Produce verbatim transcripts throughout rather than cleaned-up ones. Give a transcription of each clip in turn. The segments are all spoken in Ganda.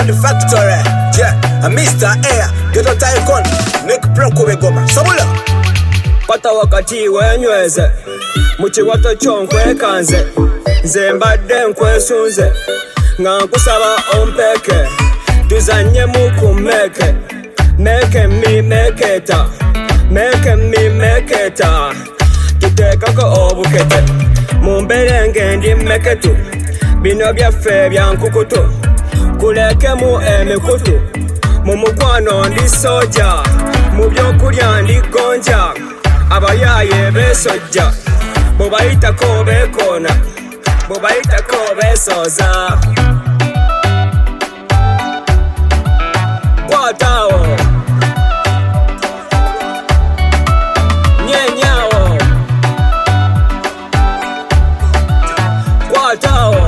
Sound Factory, yeah, Mister Air, Ghetto Tycoon, Nick Bronco Begoma, Sabula. Pata wakati wenyweze, muchi wato chonkwe kanze, zembade nkwesunze, nga nkusaba ompeke, tuzanye mukumeke, meke mi meketa, meke mi meketa, tutekako obukete, mumbere ndi meketu, bino byaffe byankukutu, kulekemu emikutu, mu mukwano ndi soja, mu byokulya ndi gonja, abayaye besojja, bobayitako bekona, bobayitako besoza. Kwatawo nyenyawo, kwatawo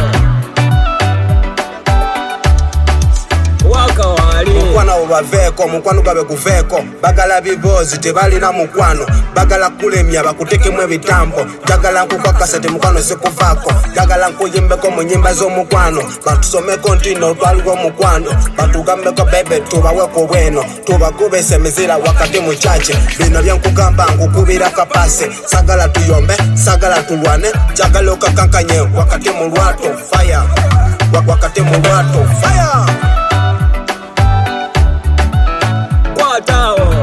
wakawali. Mukwano ubaveko, mukwano gabe kuveko, bagala bibozi tebalina mukwano, bagala kulemya bakutekemu ebitambo, jagala nkukakasa te mukwano sekuvako, jagala nkuyimbeko mu nyimba z'omukwano, batusomeko ntino twaliko mukwano, batugambeko bebe tubaweko bweno, tubakubese emizira wakati mu chache, bino byankugamba nkukubira kapase, sagala tuyombe, sagala tulwane, jagala okakankanye wakati mu lwato, fire, wakati mu lwato, fire. Kwatawo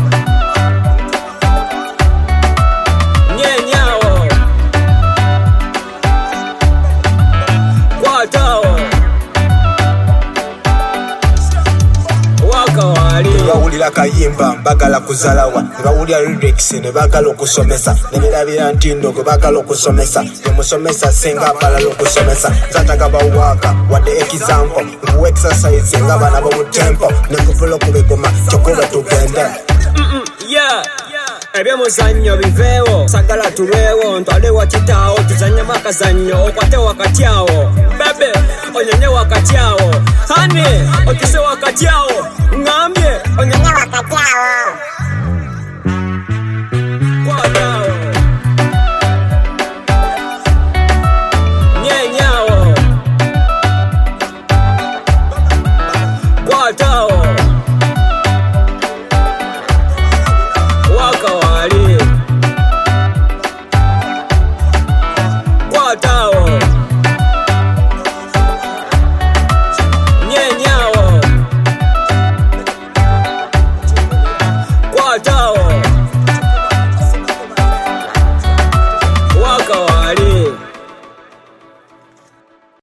nyenyawo, kwatawo wakawali. Bawulira kayimba bagala kuzalawa, bawulira lyrics ne bagala okusomesa, ne birabira ntindo gwe bagala okusomesa, ne musomesa senga balala okusomesa, zataka bawaka wadde example, ngu exercise nga bana bo tempo, ne kupulo kubegoma chokola tugende. Yeah, ebyemuzannyo biveewo, sagala tulwewo, ntwale wakitaawo, tuzanyemu akazannyo, okwate wakati awo, bebe onyonye wakati awo, hani otuse wakati awo.